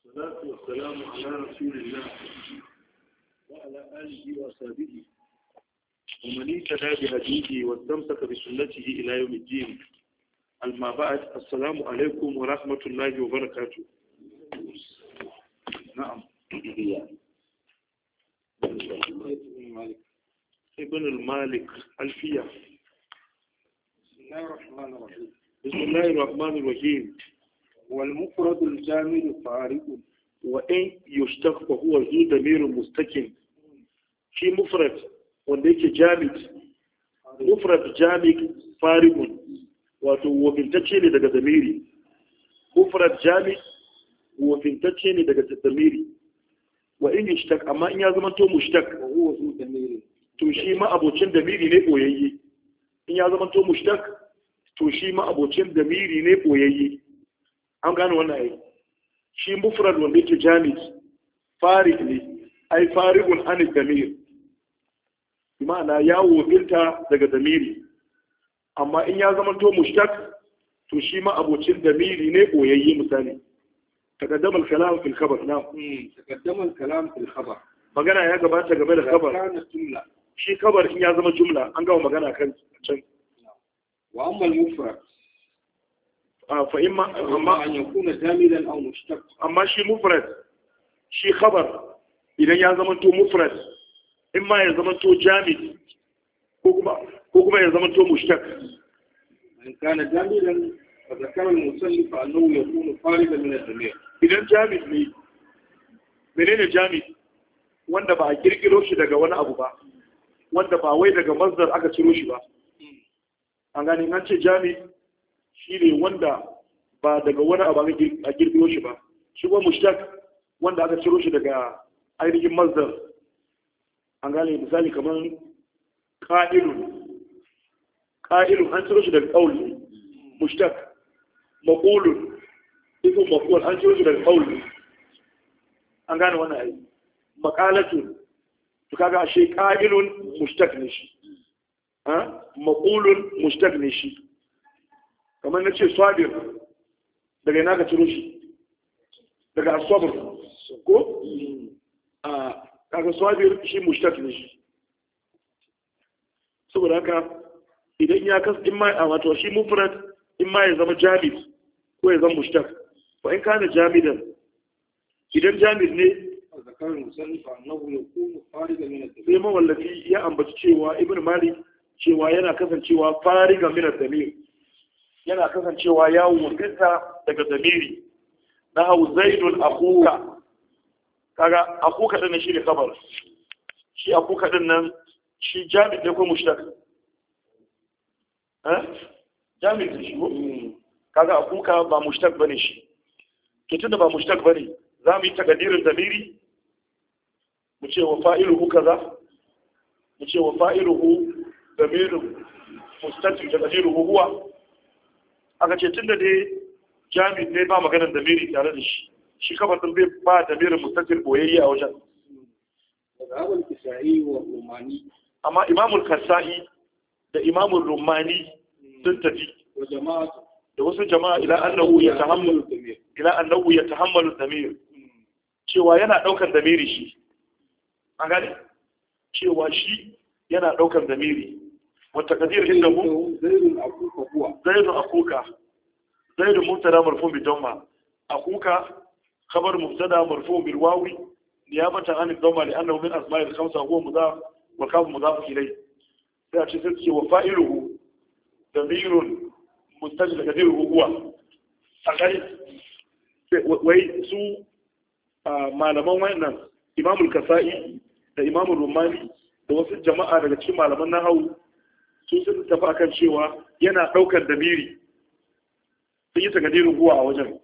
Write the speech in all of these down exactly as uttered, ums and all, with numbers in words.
والصلاة والسلام على رسول الله وعلى آله وصحبه ومن اهتدى بهديه واستمسك بسنته إلى يوم الدين. أما بعد، السلام عليكم ورحمة الله وبركاته. نعم. ابن المالك ألفية. بسم الله الرحمن الرحيم. بسم الله الرحمن الرحيم. والمفرد الجامد فارق وإن يشتق فهو ذو ضمير مستقل. في مفرد wanda yake jamid, mufrad jamid farigun, wato wofintacce ne daga zamiri. Mufrad jamid wofintacce ne daga zamiri. Wa in yushtaq, amma in ya zama to mushtaq, wa huwa zu damiri to shi ma abocin damiri ne boyayye. In ya zama to mushtaq, to shi ma abocin damiri ne boyayye. An gane wannan ai. Shi mufrad wanda yake jamid farig ne, ai farigun anil damir, ma'ana ya wofinta daga damiri. Amma in ya zama to mushtaq, to shi ma abocin damiri ne boyayye. Misali, taqaddama al-kalam fil khabar. Na taqaddama al-kalam fil khabar, magana ya gabata game da khabar. kana jumla, Shi khabar in ya zama jumla, an gama magana kan can. wa amma al-mufrad Ah, fa imma amma amma an yakuna jamidan aw mushtaq. amma shi mufrad, shi khabar idan ya zama to mufrad, in ma ya zama to jamid, ko kuma ko kuma ya zama to mushtaq. in kana jamidan fa zakara al-musannif annahu yakunu faridan min al-damir. Idan jamid ne, menene jamid? Wanda ba a kirkiro shi daga wani abu ba, wanda ba wai daga masdar aka ciro shi ba. An gane, an ce jamid shi ne wanda ba daga wani abu a kirkiro shi ba. Shi kuma mushtaq wanda aka ciro shi daga ainihin masdar. An gane, misali kamar qa'ilun. Qa'ilun an ciro shi daga qaul, mushtaq. Maqulun, ismu maqul an ciro shi daga qaul. An gane wannan ai. Maqalatun, to kaga ashe qa'ilun mushtaq ne shi. Ha? Maqulun mushtaq ne shi. Kamar na ce sabir, daga yana ka ciro shi daga asabar ko a kaga sabir shi mushtaq ne shi. Saboda haka idan ya kas in ma a wato shi mufrad, in ma ya zama jamid ko ya zama mushtaq. Wa in kana jamidan, idan jamid ne, zakara al-musannif annahu yakunu faridan min al-damir. sai mawallafi ya ambaci cewa ibn malik cewa yana kasancewa fariga min ad-damir, yana kasancewa ya wurinta daga zamiri. Na hau zaidun akuka, kaga akuka din nan shi ne kabar. Shi akuka din nan shi jami'in ne ko mushtaq? Eh? Jami'in ne shi ko? Kaga akuka ba mushtaq bane shi. To tunda ba mushtaq bane, za mu yi takadirin zamiri mu ce wa fa'iluhu kaza, mu ce wa fa'iluhu zamirun mustatir takadiruhu huwa. Aka ce tun da dai jami'in ne ba maganar damiri tare da shi, shi kafa sun bai ba damirin mustatir boyayya a wajen. daga abul kisa'i wa rumani Amma imamul kasa'i da imamul rumani sun tafi wa jama'a da wasu jama'a ila annahu ya tahammalu damir. ila annahu ya tahammalu damir, cewa yana daukar damiri shi. An gane cewa shi yana daukar damiri. Wata kadir inda mu zaidun akuka huwa زيد أخوك زيد مبتدا مرفوع بالضمة، أخوك خبر مبتدا مرفوع بالواو نيابة عن الضمة لأنه من أسماء الخمسة، هو مضاف والكاف مضاف إليه. فأتي سلسي وفائله ضمير مستجل قديره هو. أخي وي سو ما لمن وين إمام الكسائي da Imam Rumani da wasu jama'a daga cikin malaman nahawu su sun tafi akan cewa yana daukar damiri, sun yi takadirin huwa a wajen.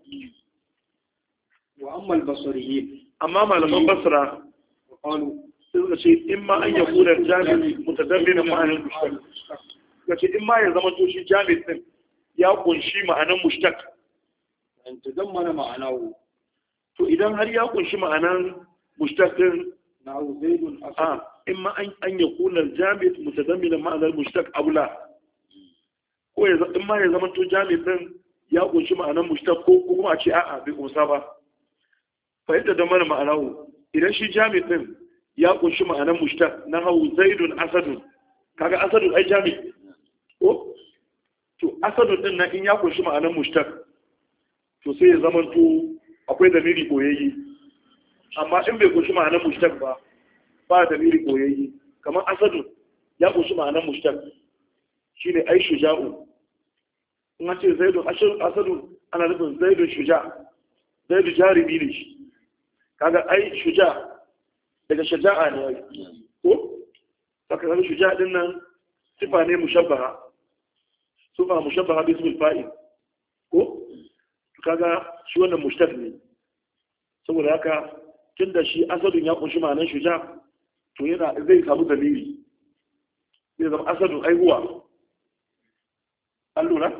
wa amma al-basriyyin Amma malaman basra qalu sun suka ce in ma an yaku da jami'i mutadammin ma'anin mushtaq, suka ce in ma ya zama to shi jami'i din ya kunshi ma'anan mushtaq. an tadammana ma'anahu, To idan har ya kunshi ma'anan mushtaq din, na'u zaidun asad a in ma an an yaku da jami'i mutadammin ma'anar mushtaq aula, ko ya in ma ya zama to jami'i din ya kunshi ma'anan mushtaq ko kuma a ce a'a bai kunsa ba. fahimta da mana ma'anahu idan shi jami din ya kunshi ma'anan mushtaq na hau zaidun asadun kaga asadun ai jami ko to asadun din nan in ya kunshi ma'anan mushtaq to sai ya zama to akwai damiri koyayye amma in bai kunshi ma'anan mushtaq ba ba damiri koyayye kamar asadun ya kunshi ma'anan mushtaq shine ai shuja'u in an ce zaidun asadun ana nufin zaidun shuja zaidu jarumi ne shi kaga ai shuja daga shaja'a ne ko saka kaga shuja din nan sifa ne mushabbaha sifa mushabbaha bi ismil fa'il ko kaga shi wannan mushtaq ne saboda haka tunda shi asadun ya kunshi ma'anar shuja to yana zai samu dalili zai zama asadun ai huwa allura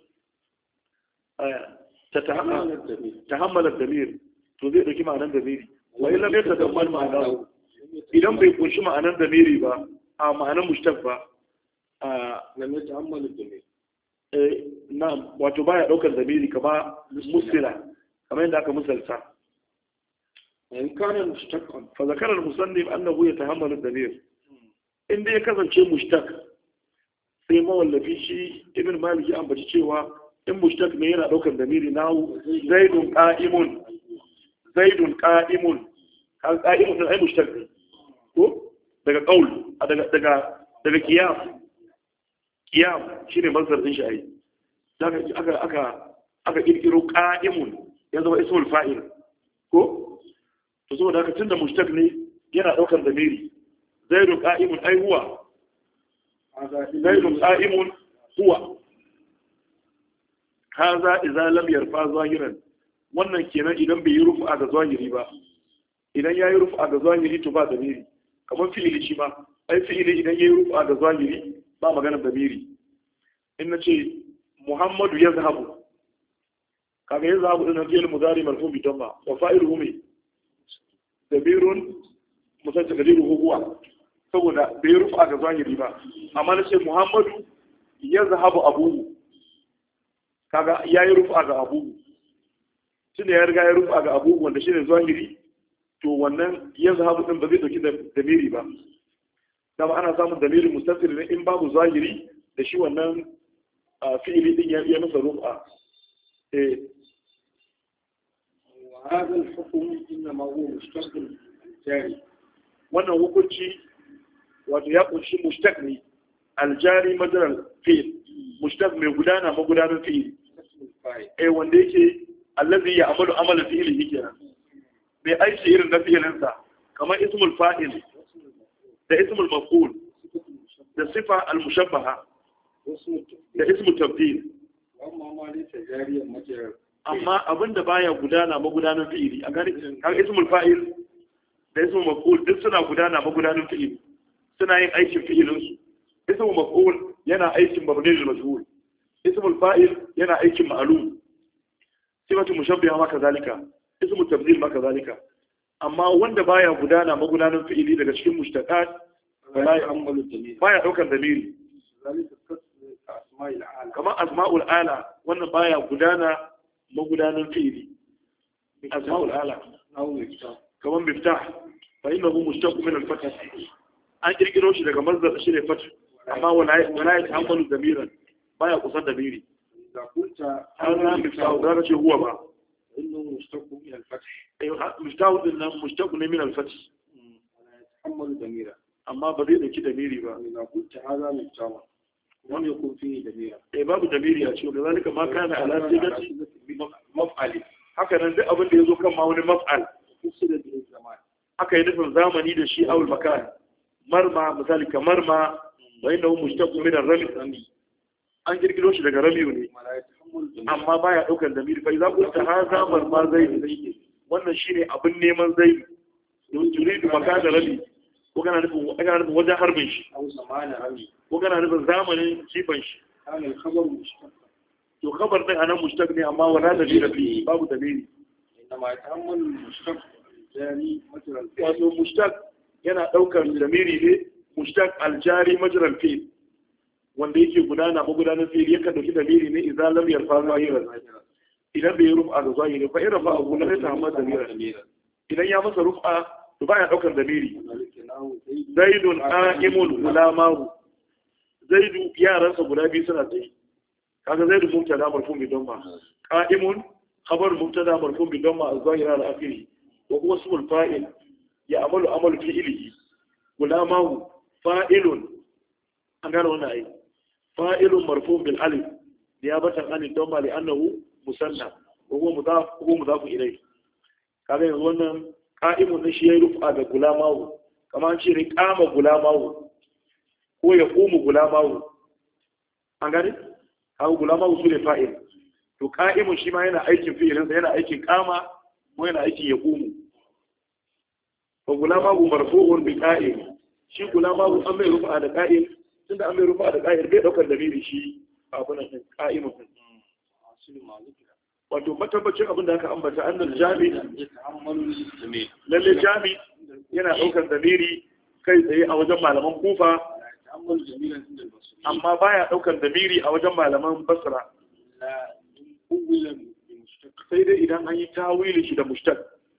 tahammala damir to zai dauki ma'anar damiri wa illa bai tadammal ma'ana idan bai kunshi ma'anar damiri ba a ma'anar mushtaq ba a lam yatahammala damir eh na'am wato baya daukar damiri kama musila kamar yadda aka misalta in kana mushtaqan fa zakara al-musannif annahu yatahammalu damir inda ya kasance mushtaq sai mawallafi shi ibn malik ya ambaci cewa in mushtaq ne yana daukar damiri nahu zaidun qa'imun zaidun qa'imun kan qa'imun sai mushtaq ne ko daga qaul daga daga daga qiyam qiyam shine mazhar din shi ai daga aka aka aka kirkiro qa'imun ya zama ismul fa'il ko to saboda haka tunda mushtaq ne yana daukar damiri zaidun qa'imun ai huwa zaidun qa'imun huwa haza idza lam yarfa zahiran wannan kenan idan bai yi rufa ga zahiri ba idan yayi rufa ga zahiri to ba damiri kamar fi'ili shi ba ai fi'ili idan yayi rufa ga zahiri ba magana damiri in nace muhammadu yazhabu kaga yazhabu din fi'il mudari marfu bi damma wa fa'iluhu mi dabirun mutajaddiruhu huwa saboda bai yi rufa ga zahiri ba amma nace muhammadu yazhabu abuhu kaga ya yi rufa ga abu tunda ya riga ya rufa ga abu wanda shi ne zahiri to wannan ya zahabu din ba zai dauki damiri ba dama ana samun damiri mustatir ne in babu zahiri da shi wannan fi'ili din ya iya masa rufa eh wa hadha al-hukm inma huwa mushtaq jari wannan hukunci wato ya kunshi mushtaq ne al-jari madral fi'il mushtaq mai gudana magudanar fi'ili eh wanda yake allazi ya amalu amala fi'ili kenan mai aiki irin na fi'ilinsa kamar ismul fa'il da ismul maf'ul da sifa al-mushabbaha da ismul tabdil amma abinda baya gudana magudanar fi'ili a gani kan ismul fa'il da ismul maf'ul duk suna gudana magudanar fi'ili suna yin aikin fi'ilinsu ismul maf'ul yana aikin mabnil majhul ismul fa'il yana aikin ma'lum sifatu mushabbiha ma kazalika ismul tabdil ma kazalika amma wanda baya gudana magudanan fi'ili daga cikin mushtaqat wala ya'malu damir baya daukar damiri kama asma'ul ala wannan baya gudana magudanan fi'ili asma'ul ala kaman miftah fa innahu mushtaq min al-fath an kirkiro shi daga mazdar shi ne fath amma wala ya ta'ammalu damiran baya kusan damiri da kunta ana miftahu da ce huwa ba inna mushtaqu min al-fath ay miftahu din nan mushtaqu min al-fath wala ya ta'ammalu damira amma ba zai dauki damiri ba da kunta hada miftahu wani yakun fi damira eh babu damiri a cikin zalika ma kana ala sigati maf'ali haka nan duk abin da yazo kan ma wani maf'al kusida da zaman haka yi nufin zamani da shi awul makan marma misali kamar ma wa innahu mushtaqu min ar-rami an kirkiro shi daga ramiyu ne amma baya daukar damiri fa idza qulta hadha marma zaid wannan shine abin neman zaid don turidu makana rami ko kana nufin kana nufin wajen harbin shi ko kana nufin zamanin kifan shi to khabar din anan mushtaq ne amma wala dalila fi babu dalili inma yatahammalu mushtaq yani majral wato mushtaq yana daukar damiri ne mushtaq aljari majral fi wanda yake gudana magudanar fi'il yakan dauki damiri ne idan lam yarfa zahiran idan bai rufa da zahiri fa irfa abu la yatahammad damira idan ya masa rufa to baya daukar damiri. Zaidun qa'imun gulamahu, zaidu yaransa guda biyu suna tsaye. kaga zaidu mubtada marfu bi damma, qa'imun khabar mubtada marfu bi damma az-zahira al-akhiri wa huwa ismul fa'il ya'malu amalu fi'lihi. gulamahu fa'ilun, an gano wannan ai fa'ilun marfu bil alif niyabatan an damma li annahu musanna wa huwa mudaf huwa mudaf ilayhi. kaga yanzu wannan qa'imun ne shi ya rufa da gulamahu, kamar an ce ne qama gulamahu ko ya qumu gulamahu, an gane kaga gulamahu su ne fa'il, to qa'imun shi ma yana aikin fi'ilinsa, yana aikin qama ko yana aikin ya qumu. fa gulamahu marfu'un bi qa'im, shi gulamahu an mai rufa da qa'im, tunda an mai rufa da qa'im bai daukar dalili shi abun nan qa'imun. wato matabbacin abin da aka ambata annal jami lalle jami yana daukar damiri kai tsaye a wajen malaman kufa, amma baya daukar damiri a wajen malaman basra, sai dai idan an yi tawili shi da mushtaq.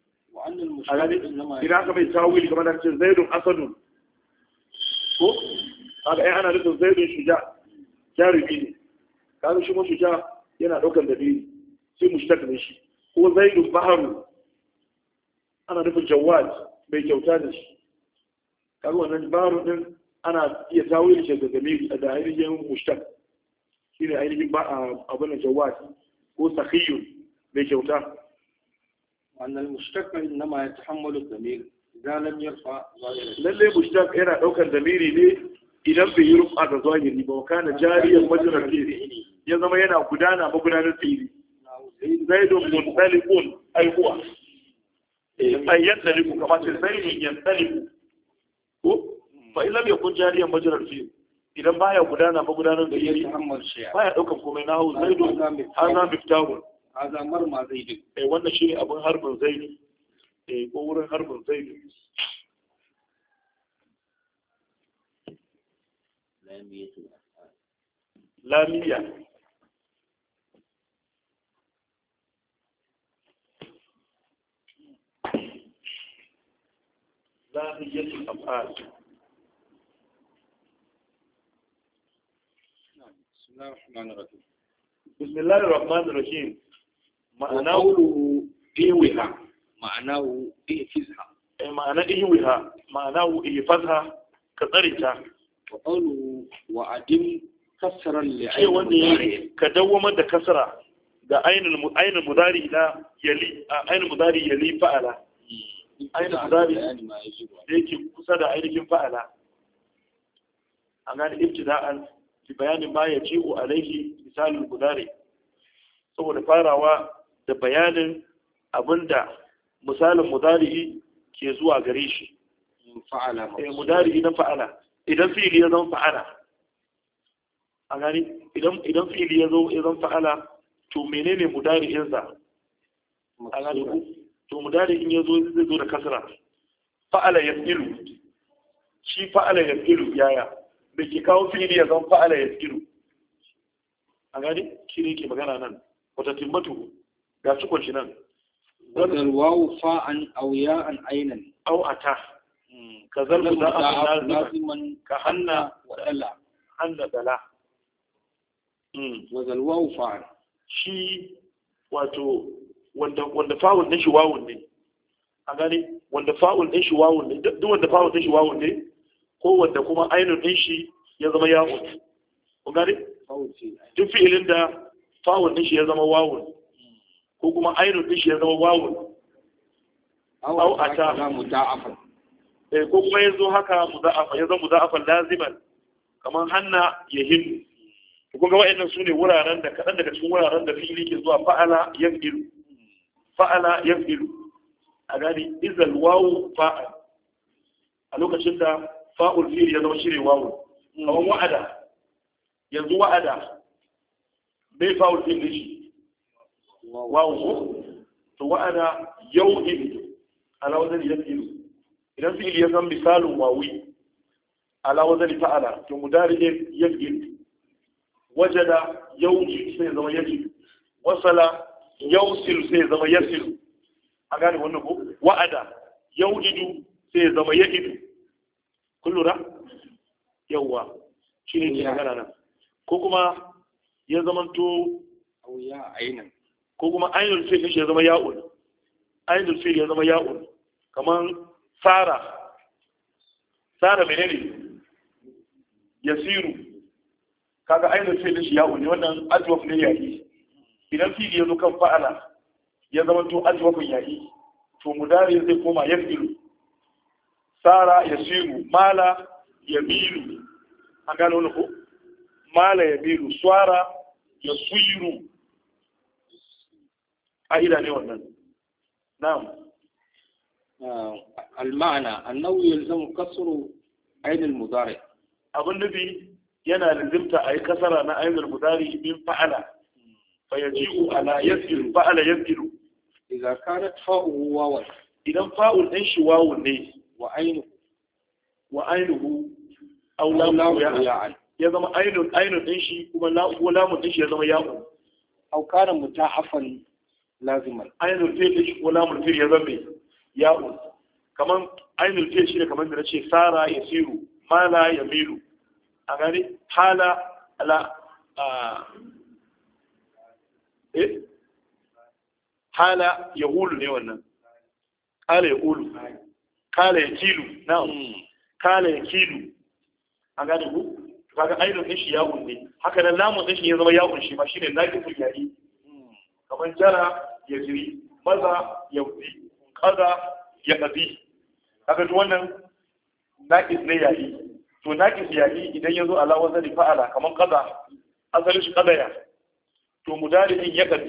idan aka mai tawili kamar da ce zaidun asadun ko kaga ai ana nufin zaidun shuja jarumi ne, kaga shi mu shuja yana daukar damiri sai mushtaq ne shi, ko zaidun baharu ana nufin jawad mai kyauta da shi, kaga wannan baharu din ana iya tawili shi da damiri da ainihin mushtaq shine ainihin ba abin da jawad ko sakhiyun mai kyauta. wannan mushtaq inma yatahammalu damir idan lam yarfa zahiri, lalle mushtaq yana daukar damiri ne idan bai yi rufa da zahiri ba, kana jariyan majrar fi'li ya zama yana gudana magudanar fi'li. zaidun muntalikun ai huwa ai yantaliku, kamar ce zaidun yantaliku ko fa in lam yakun jariyan majrar fi'li, idan baya gudana magudanar da yayi baya daukar komai na hu zaidun hadha miftahun hadha marma zaidun, eh wannan shine abin harbin zaidu, eh ko wurin harbin zaidu. lamiya lamiyatul af'al. بسم الله الرحمن الرحيم. معناه إيوها، معناه إيفزها، معناه إيوها، معناه إيفزها كطريقة. وقوله وعدم كسرا شيء واني كدوما ده كسرة ده أين الم... أين المضارع لا يلي أين المضارع يلي فعله، أين المضارع يجي كسر أين فعله. أنا ابتداء bayanin ma ya ji'u alaihi misalin mudari, saboda farawa da bayanin abinda misalin mudari ke zuwa gare shi. fa'ala eh mudari na fa'ala, idan fi'ili ya zama fa'ala, a gani idan idan fi'ili ya zo ya zama fa'ala, to menene mudari insa? a gani to mudari in ya zo zai zo da kasra. fa'ala yafilu, shi fa'ala yafilu yaya da ke kawo fili ya zan fa'ala ya tsiru, a gani shi ne ke magana nan wata timmatu ga cikon shi nan. wadda wawu fa'an auya an ainan au a ta ka zarfi da abin laziman ka hanna wadala hanna dala. wadda wawu fa'an shi wato wanda fa'un ɗin shi wawun ne, a gani wanda fa'un ɗin shi wawun ne, duk wanda fa'un ɗin shi wawun ne, ko wanda kuma ainihin ɗin shi ya zama yawon. Ku gane? Duk fi'ilin da fa'un ɗin shi ya zama wawun, ko kuma ainihin ɗin shi ya zama wawun. Au a ta. Eh, ko kuma ya zo haka muza'afa, ya zama muza'afan laziman, kamar hanna ya hindu. Kun ga wa'annan su ne wuraren da kaɗan daga cikin wuraren da fi'ili ke zuwa fa'ala ya fi'ilu. Fa'ala ya fi'ilu. A gani, izal wawu fa'al. A lokacin da fa'ul fi'il ya zama shine wawu, kamar wa'ada, yanzu wa'ada bai fa'ul fi'il da shi wawu ko to wa'ada yau in ala wazani yafilu, idan fi'il ya zama misalin wawi ala wazani fa'ala to mudari yafil. wajada yauji sai zama yaji, wasala yausil sai zama yasil. a gane wannan ko wa'ada yau'idu sai ya zama ya'idu kun lura yawwa shi ne ke magana nan ko kuma ya zamanto ya ainihin ko kuma ainihin fi'il shi ya zama ya'un ainihin fi'il ya zama ya'un kamar tsara tsara menene yasiru kaga ainihin fi'il shi ya'un ne wannan ajwaf ne yayi idan fi'il ya zo kan fa'ala ya zama to ajwafin yayi to mudari zai koma yafilu tsara yasiru mala yamilu an gano wani ko mala yamilu swara yasiru ƙa'ida ne wannan na'am al-ma'ana annahu yalzamu kasru ayn al-mudari abin nufi yana lazimta a yi kasara na ayn al-mudari min fa'ala fa yaji'u ala yasir fa'ala yasiru idza kanat fa'u wawan idan fa'ul din shi wawun ne wa aynu wa aynuhu aw lamu ya'an ya zama ainun ainun din shi kuma lamun din shi ya zama ya'un aw kana mutahafan laziman ainul fi'l shi ko lamul fi'l ya zama ya'un kaman ainul fi'l shi ne kaman da nace sara yasiru mala yamilu a gani hala ala eh hala yahulu ne wannan kala yahulu kala yakilu na'am kala yakilu a gani ku kaga ainul din shi ya'un ne haka nan lamun din shi ya zama ya'un shi ma shine naqiful ya'i kamar jara ya jiri maza ya wuzi kaza ya ƙazi kaga duk wannan naƙis ne yayi to naƙis yayi idan ya zo ala wazani fa'ala kamar kaza asalin shi kadaya to mudari'in ya ƙazi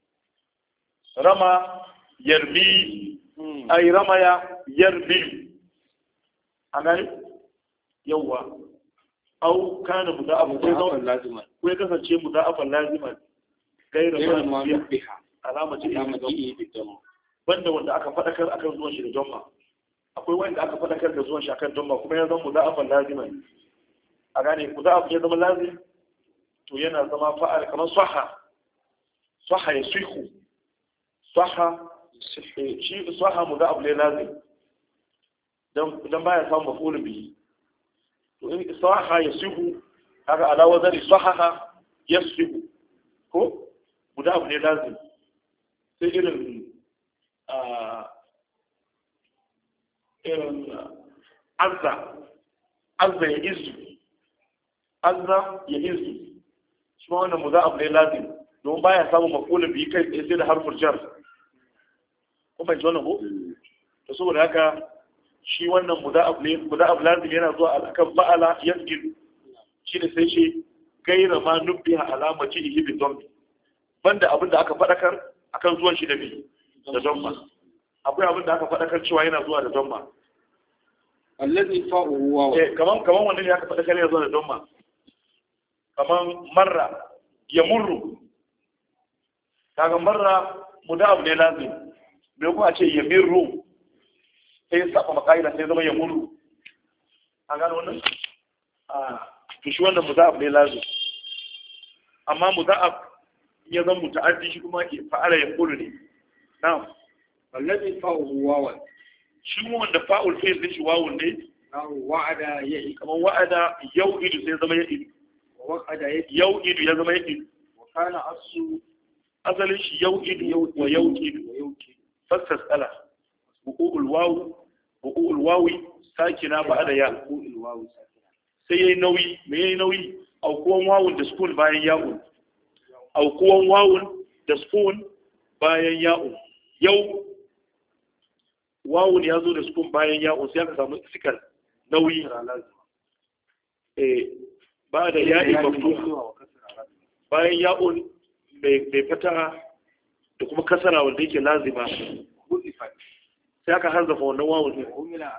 rama yarmi ay ramaya yarmi a gani yawwa au kana muda'afan ko laziman ko ya kasance muda'afan laziman gaira ma biha alama ce banda wanda aka fadakar akan zuwan shi da jomma akwai wanda aka fadakar da zuwan shi akan jomma kuma ya zama muda'afan laziman a gane muda'af ya zama lazim to yana zama fa'al kamar sahha sahha yasihu sahha shi sahha muda'af ne lazim dan dan baya samu maf'ul bihi to in sahha yasihu kaga ala wazani sahha yasihu ko guda abu ne lazim sai irin irin azza azza ya izu azza ya izu shi ma wannan muza abu ne lazim don baya samun mafulin biyu kai tsaye sai da harfin jar kuma ji wannan ko to saboda haka shi wannan muza abu lazim yana zuwa alakan ba'ala yasgil shi ne sai shi gaira ma nubbiha alamaci ihi bi dhambi banda abin da aka faɗakar akan zuwan shi da bi da dhamma akwai abin da aka faɗakar cewa yana zuwa da dhamma allazi fa'u wa eh kaman kaman wannan ne aka faɗakar yana zuwa da dhamma kaman marra yamurru kaga marra mudaf ne lazim me ko a ce yamirru sai saba makaida sai zama yamurru an gano wannan a to shi wannan mudaf ne lazim amma mudaf ya zan muta'addi shi kuma ke fa'ala ya kulu ne na'am allazi fa'u wawan shi kuma wanda fa'ul fi'l din shi wawun ne wa'ada ya'i kamar wa'ada yau'idu sai zama ya'idu wa'ada yau'idu ya zama ya'idu wa kana asu asalin shi yau'idu wa yau'idu fasas ala bu'ul wawu bu'ul wawi sakina ba'da ya bu'ul wawu sakina sai yayi nauyi me yayi nauyi aukuwan wawun da sukun bayan ya'un aukuwan wawun da sukun bayan ya'un yau wawun ya zo da sukun bayan ya'un sai aka samu sikar nauyi eh ba da ya'i maftuha bayan ya'un mai fata da kuma kasara wanda yake lazima sai aka hanzafa wannan wawun ne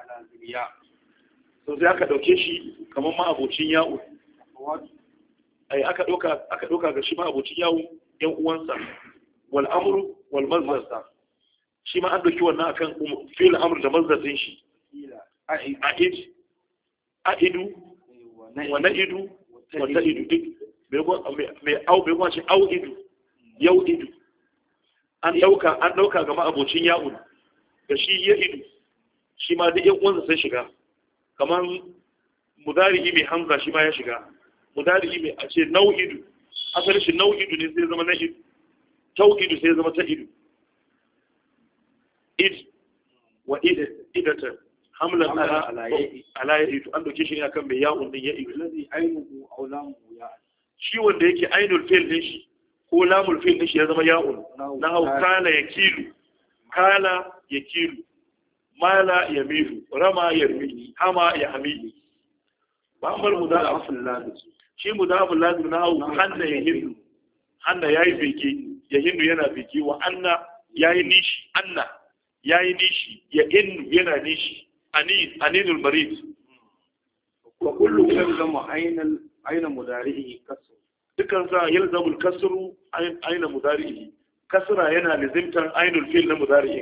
so sai aka dauke shi kamar ma abocin ya'un ai aka dauka aka dauka ga shi ma abocin ya'un yan uwansa wal amru wal mazdar shi ma an dauki wannan akan fi'il amr da mazdar din shi a'id a'idu wa na'idu wa ta'idu duk mai au bai kuma ce au idu yau idu an dauka an dauka ga ma'abocin ya'un da shi ya idu shi ma duk yan uwansa sai shiga kamar mudari mai hamza shi ma ya shiga mudari mai a ce nau'idu asalin shi nau'idu ne sai zama na'idu tau'idu sai zama ta idu id wa idatan hamlan ala ya idu an dauke shi ne akan mai ya'un din ya idu الذي عينه أو لامه يعني shi wanda yake ainul fi'l din shi ko lamul fi'l din shi ya zama ya'un na hau kala yakilu kala yakilu mala yamilu rama yarmi hama yahmi ba amar mudaf lazim shi mudaf lazim na hau hanna yahindu hanna yayi beke yahindu yana beke wa anna yayi nishi anna yayi nishi ya innu yana nishi ani aninul marid wa kullu yalzamu ayna ayna mudarihi kasr dukan sa yalzamul kasru ayna mudarihi kasra yana lazimtan ainul fi'l na mudari'in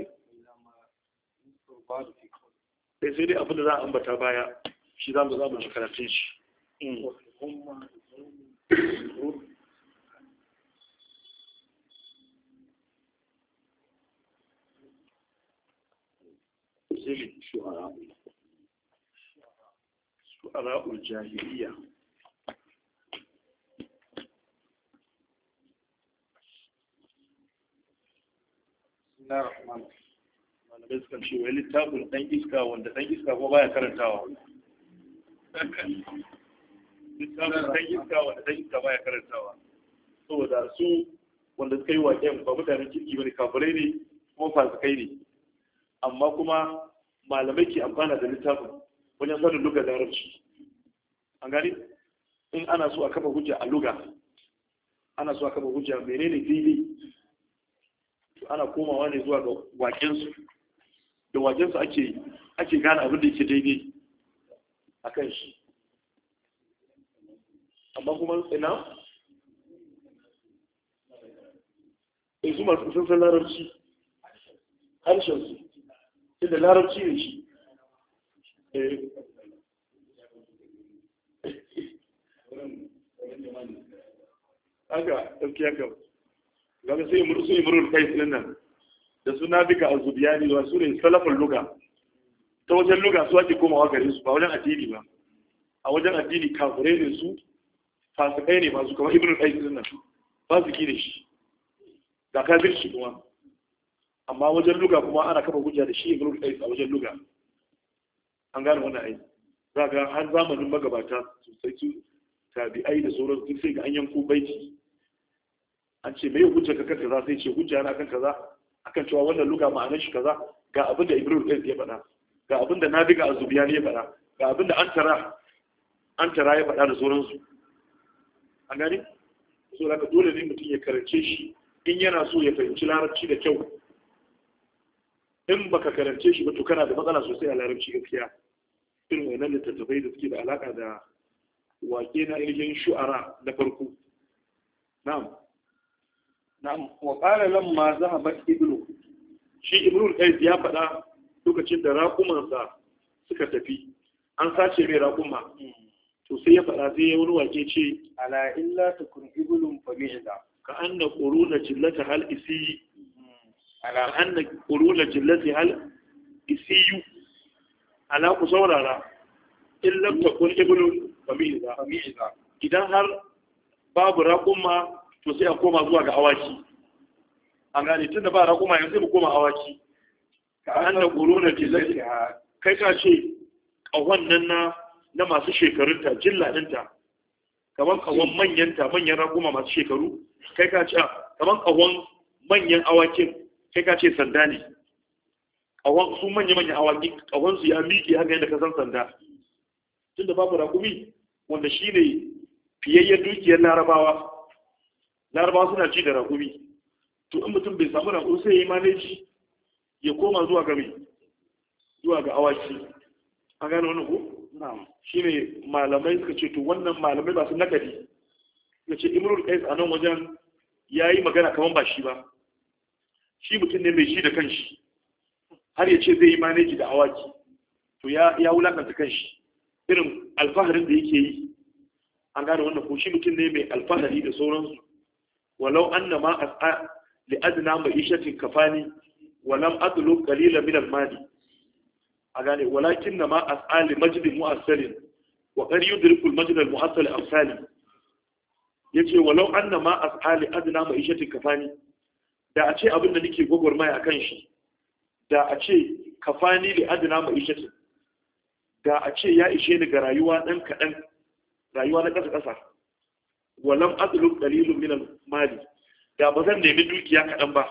sai sai dai abin da za a ambata baya shi za mu za mu ci karatun shi shu'ara'ul jahiliya malamai sukan ce wai littafin ɗan iska wanda ɗan iska kuma baya karantawa littafin ɗan iska wanda ɗan iska baya karantawa saboda su wanda suka yi waƙen ba mutanen kirki bane kafirai ne kuma fasikai ne amma kuma malamai ke amfana da littafin wajen sanin lugar larabci an gani in ana so a kafa hujja a luga ana so a kafa hujja menene daidai ana komawa ne zuwa ga waƙensu da waƙensu ake ake gane abin da yake daidai a kan shi amma kuma ina in su masu sun san larabci harshensu inda larabci ne shi haka ɗauki haka gaba sai su imrul kai din nan da suna bika azubiyani wa su ne salafin luga ta wajen luga su ake komawa gare su ba wajen addini ba a wajen addini kafirai ne su fasikai ne masu kamar ibn al-qais din nan fasiki ne shi da kafir shi kuma amma wajen luga kuma ana kafa hujja da shi ibn al-qais a wajen luga an gane wannan ai za ga har zamanin magabata sosai su tabi'ai da sauran duk sai ga an yanko baiti an ce mai hujja ka kan kaza sai ce hujja na kan kaza akan cewa wannan luga ma'anar shi kaza ga abin da Ibrahim ɗin ya faɗa ga abin da Nabiga Az-Zubiyani ya faɗa ga abin da Antara Antara ya faɗa da sauransu an gani so da dole ne mutum ya karance shi in yana so ya fahimci larabci da kyau in baka karance shi ba to kana da matsala sosai a larabci gaskiya irin wannan littattafai da suke da alaka da waƙe na irin shu'ara na farko na'am na'am wa qala lamma zahabat ibnu shi ibnu al-qais ya faɗa lokacin da raƙumansa suka tafi an sace mai raƙuma to sai ya faɗa sai ya wani wake ce ala illa takun ibnun fami'da ka anna quruna jillata hal isi ala ka anna quruna jillati hal isiyu ala ku saurara illa takun ibnun fami'da fami'da idan har babu raƙuma to sai a koma zuwa ga awaki an gane tunda ba raƙuma yanzu mu koma awaki ka anna quruna jillati kai ka ce ƙahon nan na na masu shekarunta jilla ɗinta kamar ƙahon manyanta manyan raƙuma masu shekaru kai ka ce kamar ƙahon manyan awakin kai ka ce sanda ne ƙahon su manya-manyan awaki ƙahon su ya miƙe haka yadda ka san sanda tunda babu raƙumi wanda shi ne fiyayyen dukiyar larabawa larabawa suna ci da raƙumi to in mutum bai samu raƙumi sai ya yi maneji ya koma zuwa ga mai zuwa ga awaki an gane wani ko? shi ne malamai suka ce to wannan malamai ba su nakadi suka ce imrul qais a nan wajen ya yi magana kamar ba shi ba shi mutum ne mai shi da kanshi har ya ce zai yi maneji da awaki to ya ya wulakanta kanshi irin alfaharin da yake yi an gane wannan ko shi mutum ne mai alfahari da sauransu walau anna ma as'a li adna ma'ishatin kafani wa lam atlub qalilan min al-mali a gane walakin ma as'ali majdi mu'assalin wa qad yudriku al-majd al-mu'assal amsali yace walau anna ma as'ali adna ma'ishatin kafani da a ce abin da nake gogormaya akan shi da a ce kafani li adna ma'ishatin da a ce ya ishe ni ga rayuwa dan kadan rayuwa na kasa kasa walam adlub qalilun min al-mali da ba zan nemi dukiya kadan ba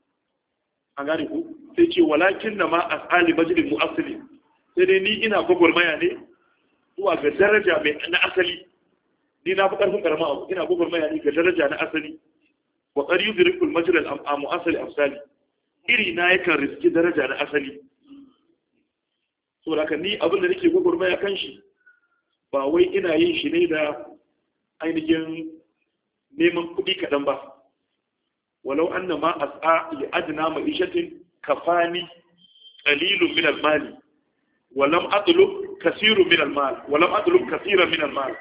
an gane ku sai ce walakin na ma as'ali majlis mu'assili sai dai ni ina gogormaya ne zuwa ga daraja mai na asali ni na fi karfin karama abu ina gogormaya ne ga daraja na asali wa qad yudrikul majlis al-mu'assili amsali iri na yakan riski daraja na asali saboda haka ni abin da nake gogormaya kan shi ba wai ina yin shi ne da ainihin neman kuɗi kaɗan ba walau anna ma as'a li adna ma'ishatin kafani qalilun min al-mali wa lam atlub kaseerun min al-mal wa lam atlub kaseeran min al-mal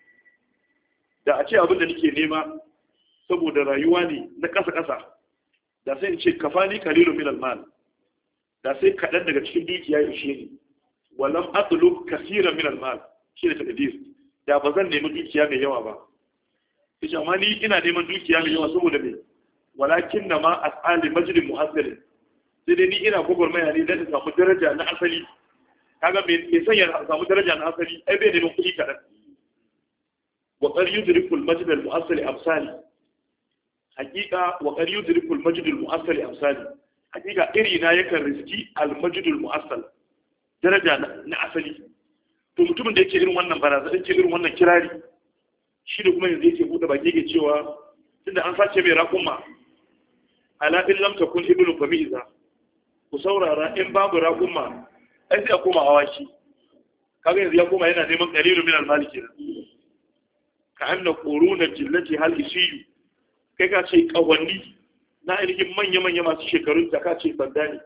da a ce abin da nake nema saboda rayuwa ne na ƙasa ƙasa da sai in ce kafani qalilun min al-mal da sai kaɗan daga cikin dukiya ya ishe ni wa lam atlub kaseeran min al-mal shi ne takdir da ba zan nemi dukiya mai yawa ba kace amma ni ina neman dukiya mai yawa saboda me walakin na ma as'ali majlis muhassalin sai dai ni ina gwagwarmaya ne don samu daraja na asali kaga me sanya samu daraja na asali ai bai neman kuɗi kaɗan wa qad yudriku al-majd al-mu'assal amsali hakika wa qad yudriku al-majd al-mu'assal amsali hakika iri na yakan riski al-majd al-mu'assal daraja na asali to mutumin da yake irin wannan baraza yake irin wannan kirari shi da kuma yanzu yake bude baki yake cewa tunda an sace mai raƙuma ala in lam takun ibnu famiza ku saurara in babu raƙuma ai sai a koma awaki kaga yanzu ya koma yana neman qalilu min al-malik ka anna quruna jillati hal isiyu kai ka ce kawanni na ainihin manya manya masu shekarun da ka ce banda ne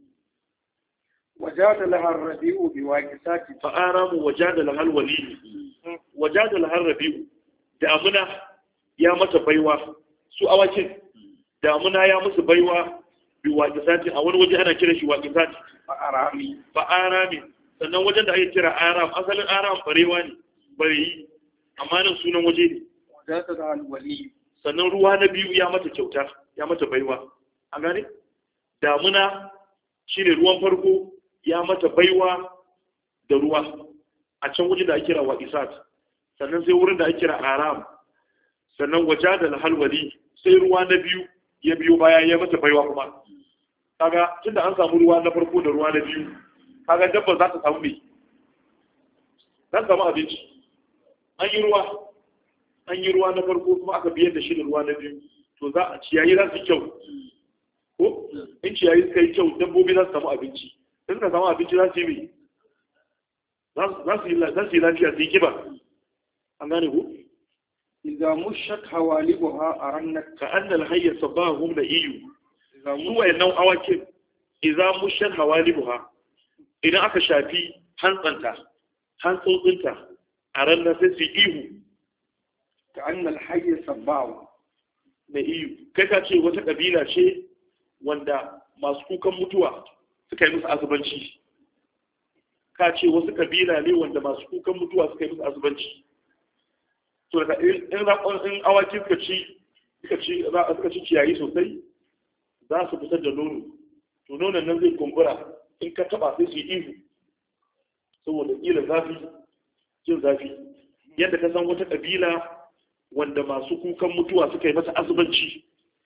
wajada laha ar-rabi'u biwaqisati fa aramu wajada laha al-wali wajada laha ar-rabi'u da amuna ya mata baiwa su awakin damuna ya musu baiwa bi waƙisati a wani waje ana kira shi waƙisati fa'arami fa'arami sannan wajen da ake kira aram asalin aram barewa ne bareyi amma nan sunan waje ne wadata da alwali sannan ruwa na biyu ya mata kyauta ya mata baiwa an gane damuna shine ruwan farko ya mata baiwa da ruwa a can waje da ake kira waƙisat sannan sai wurin da ake kira aram sannan waje da halwali sai ruwa na biyu ya biyo baya ya mata baiwa kuma kaga tunda an samu ruwa na farko da ruwa na biyu kaga dabba za ta samu me za ta samu abinci an yi ruwa an yi ruwa na farko kuma aka biyar da shi da ruwa na biyu to za a ciyayi za su yi kyau ko in ciyayi suka yi kyau dabbobi za su samu abinci in suka samu abinci za su yi me za su yi lafiya su yi kiba an gane ku إذا مشت حوالبها أرنت كأن الحي صباهم لإيو سوى النوع أواكب إذا مشت حوالبها إذا أكا شافي هنطنتا هنطنتا أرنت في إيو كأن الحي صباهم لإيو كيكا شيء وتقبيلة شيء wanda masu kukan mutuwa suka yi musu azubanci ka ce wasu kabila ne wanda masu kukan mutuwa suka yi musu azubanci to da in in awaki suka ci suka ci suka ci ciyayi sosai za su fitar da nono to nonon nan zai kumbura in ka taba sai su yi ihu saboda kila zafi jin zafi yadda ka san wata kabila wanda masu kukan mutuwa suka yi mata azubanci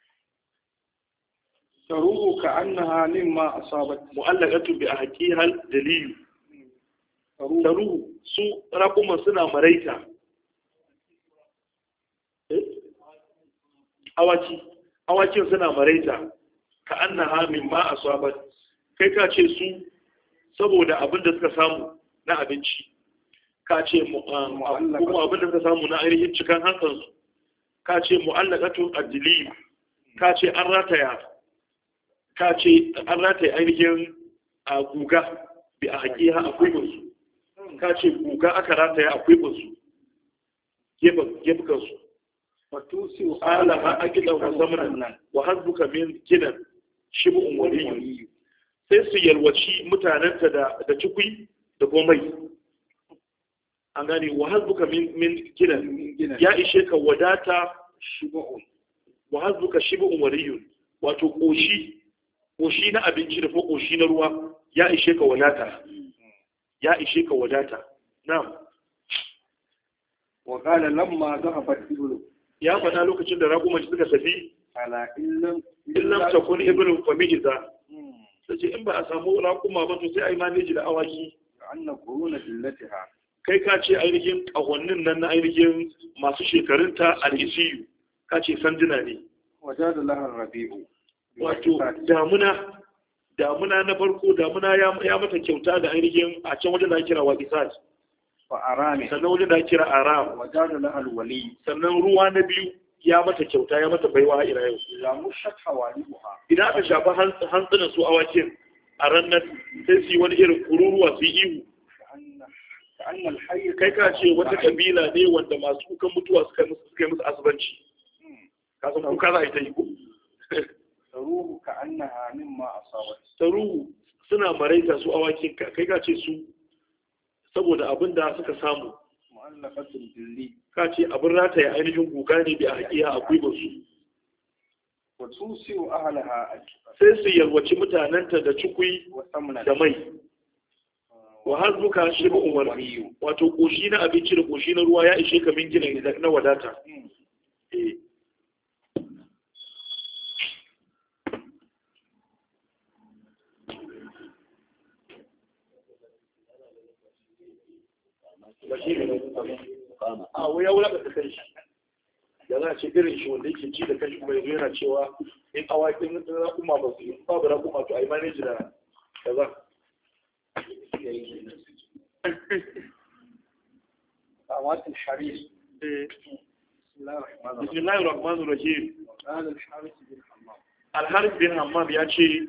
taruhu ka annaha mimma asabat mu'allaqatu bi ahqihal daliyu taruhu su raƙuma suna maraita awaki awakin suna maraita ka annaha mimma asabat kai ka ce su saboda abin da suka samu na abinci ka ce kuma abin da suka samu na ainihin cikin hankansu ka ce mu'allaqatu ad-daliyu ka ce an rataya ka ce an rataye ainihin a guga bi a haƙiha a kwaifinsu ka ce guga aka rataya a kwaifinsu gefukansu fatusi alaha akida wa zamanan wa hasbuka min kidan shib'un waliyu sai su yalwaci mutanenta da da cikui da gomai an gane wa hasbuka min min kidan ya ishe ka wadata shib'un wa hasbuka shib'un waliyu wato koshi koshi na abinci da ko koshi na ruwa ya ishe ka wadata ya ishe ka wadata na'am wa qala lamma dhahabat ibnu ya faɗa lokacin da raƙuman suka tafi ala illam illam takun ibnu fa mi'za sai in ba a samu raƙuma ba to sai ai manage da awaki anna quruna billatiha kai ka ce ainihin kahonnin nan na ainihin masu shekarunta al-isiyu ka ce sanduna ne wajada laha rabi'u wato damuna damuna na farko damuna ya mata kyauta da ainihin a can wajen da kira wadisat fa arami sannan wajen da kira aram wajada laha alwali sannan ruwa na biyu ya mata kyauta ya mata baiwa ila yau la mushat hawaliha idan aka shafa hantsunan su awakin a ranar sai su yi wani irin kururuwa su yi ihu kai ka ce wata kabila ne wanda masu kukan mutuwa suka yi musu asibanci ka san kuka za a yi ta yi ko taruhu ka annaha mimma asabat taruhu suna maraita su awakin ka kai ka ce su saboda abin da suka samu mu'allafatul billi ka ce abin rataye ainihin kuka ne bi a hakiya a gwiwar su wa tusiu ahlaha sai su yalwaci mutanenta da cikui da mai wa hazbuka shibu umar wato koshi na abinci da koshi na ruwa ya ishe ka min gina na wadata eh a wuya wula ka kai shi da za a ce irin shi wanda yake ci da kashi kuma yanzu yana cewa in awakin rakuma ba su yi babu rakuma to a yi maneji da kaza أوات الحرير بسم الله الرحمن الرحيم قال الحارث بن حمام الحارث بن حمام ya ce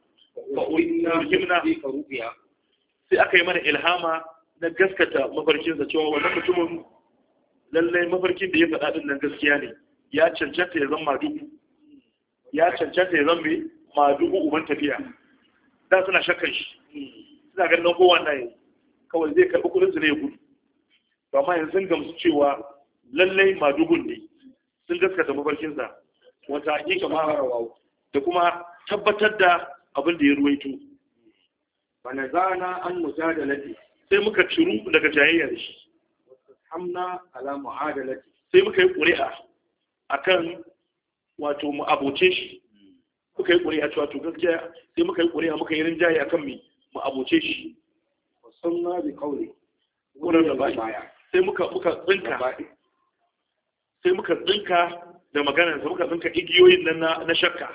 فأوئنا sai aka yi mana ilhama na gaskata mafarkinsa cewa wannan mutumin lallai mafarkin da ya faɗa din nan gaskiya ne ya cancanta ya zama madugu ya cancanta ya zama madugu uban tafiya da suna shakkan shi suna ganin kowa na yi kawai zai karɓi kudin su ne ya gudu to amma yanzu sun gamsu cewa lallai madugun ne sun gaskata mafarkinsa wata hakika ma da kuma tabbatar da abin da ya ruwaito wani zana an mujadalati sai muka ciru daga jayayyar shi hamna ala mu'adalati sai muka yi ƙuri'a akan wato mu aboce shi muka yi ƙuri'a cewa to gaskiya sai muka yi ƙuri'a muka yi rinjaye akan mi mu aboce shi sunna bi qawli wannan da bai sai muka muka tsinka sai muka tsinka da maganar sa muka tsinka igiyoyin nan na na shakka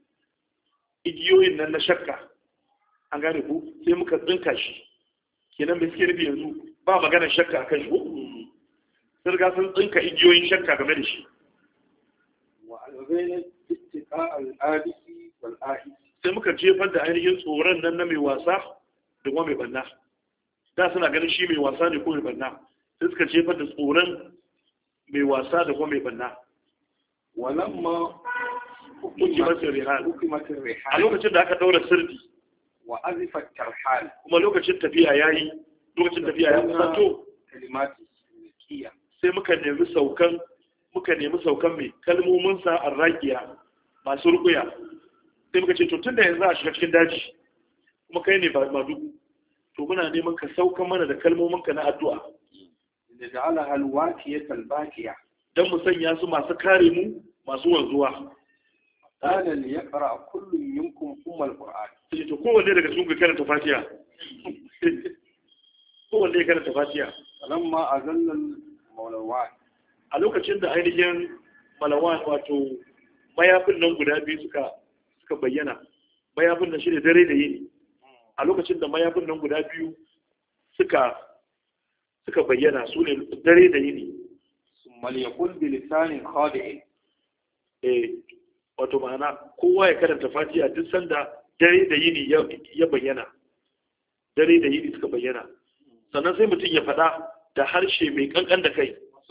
igiyoyin nan na shakka an gane ku sai muka tsinka shi kenan bai suke rufe yanzu ba maganar shakka akan shi ko sun riga sun tsinka igiyoyin shakka game da shi wa alghayna ittiqa al-adisi wal ahis sai muka jefar da ainihin tsoron nan na mai wasa da kuma mai banna da suna ganin shi mai wasa ne ko mai banna sai suka jefar da tsoron mai wasa da kuma mai banna walamma hukimatin rihal hukimatin rihal a lokacin da aka daura sirdi wa azifat tarhal kuma lokacin tafiya yayi lokacin tafiya ya kusanto kalimati kiya sai muka nemi saukan muka nemi saukan mai kalmomin sa arraqiya masu rukuya sai muka ce to tunda yanzu a shiga cikin daji kuma kai ne ba madugu to muna neman ka saukan mana da kalmomin ka na addu'a da ja'ala halwaqiyat albaqiya dan mu sanya su masu kare mu masu wanzuwa qala li yaqra kullu minkum umm alquran sai to kowanne daga cikin ku karanta fatiha kowanne ya karanta fatiha lamma azalla mawlawan a lokacin da ainihin malawan wato mayafin nan guda biyu suka suka bayyana mayafin nan shine dare da yini a lokacin da mayafin nan guda biyu suka suka bayyana su ne dare da yini mal yaqul bi lisanin khadi'in eh wato ma'ana kowa ya karanta fatiha duk sanda dare da yini ya bayyana dare da yini suka bayyana sannan sai mutum ya faɗa da harshe mai kankan da kai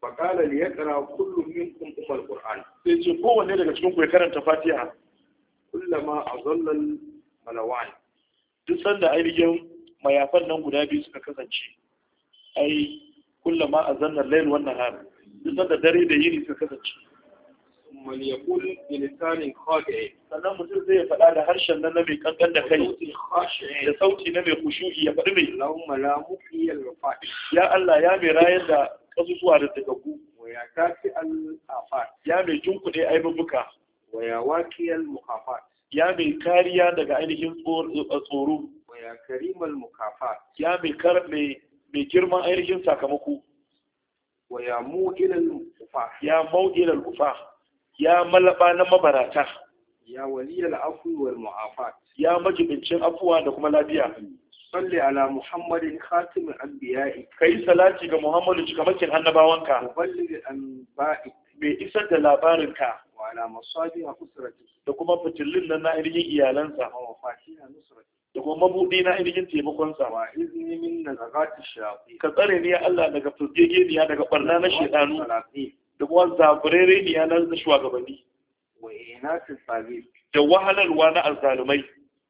فقال ليقرأ كل منكم أم القرآن. sai ce kowanne daga cikin ku ya karanta Fatiha. Kullama azalla al-malawan. Duk sanda ainihin mayafan nan guda biyu suka kasance. Ai kullama azalla al-layl wan nahar. Duk sanda dare da yini suka kasance. Man yaqul bi lisanin khadi'. Sannan mutum zai faɗa da harshen nan na mai kankan da kai. Da sauti na mai khushu'i ya faɗi mai. Allahumma la muqiyal wafat. Ya Allah ya mai rayar da kasusuwa da tagaggu. Wa ya kafi al-afat. Ya mai junkuɗe aibubuka. Wa ya waqiyal mukafat. Ya mai kariya daga ainihin tsoro. Wa ya karimal mukafat. Ya mai kar mai mai girman ainihin sakamako. Wa ya mu'ilal ufa. Ya mau'ilal ufa. Ya malaba na mabarata. Ya waliyal afwi wal mu'afat. Ya majibincin afuwa da kuma lafiya. Salli ala Muhammadin khatimul anbiya'i. Kai salati ga Muhammadu cikamakin annabawanka. Muballigh anba'i. Mai isar da labarinka. Wa ala masabiha usrati. Da kuma fitillin nan na ainihin iyalansa. Wa fatiha nusrati. Da kuma mabudi na ainihin taimakonsa. Wa izni min nazagati shayatin. Ka tsare ni ya Allah daga furgegeniya daga barna na shedanu. Da kuma zaburere ni ya na shugabanni. Wa inatin sabil. Da wahalarwa na azzalumai.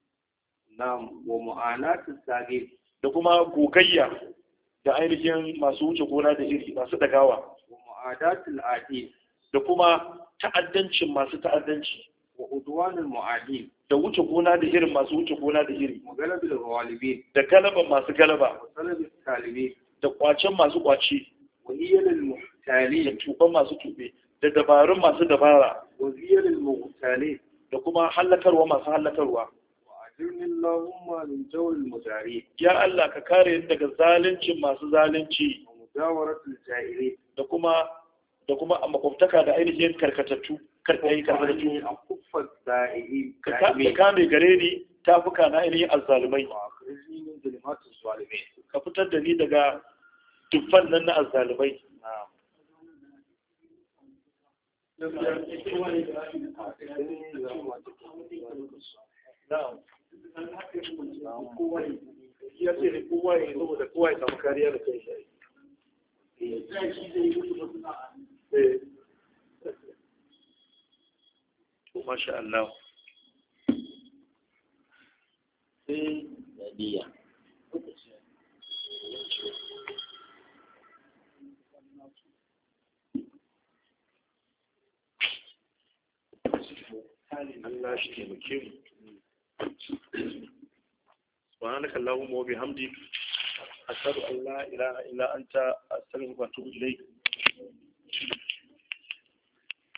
Nam wa mu'anatin sabil. Da kuma gogayya da ainihin masu wuce gona da iri masu dagawa. Wa mu'adatil adil. Da kuma ta'addancin masu ta'addanci. Wa udwanil mu'adil. Da wuce gona da irin masu wuce gona da iri. Wa galabil ghalibin. Da galaban masu galaba. Wa talabil talibin. Da kwacen masu kwace. Wa hiyalil muhtali. Da tuban masu tube. Da dabarun masu dabara. Wa ziyalil muhtali. Da kuma hallakarwa masu hallakarwa. Wa ajirni Allahumma min jawril mujari. Ya Allah ka kare ni daga zaluncin masu zalunci. Wa mujawaratil jahili. Da kuma da kuma a makwabtaka da ainihin karkatattu karkayi karkatattu a kuffar da'i ka kame gare ni tafuka na ainihin azzalumai ka fitar da ni daga dubban nan na azzalumai. Ya ce ne kowa ya zo da kowa ya samu kariya da kai shi. ما شاء الله. Dadiya. Allah shi taimake mu. سبحانك اللهم وبحمدك أشهد أن لا إله إلا أنت أستغفرك وأتوب إليك.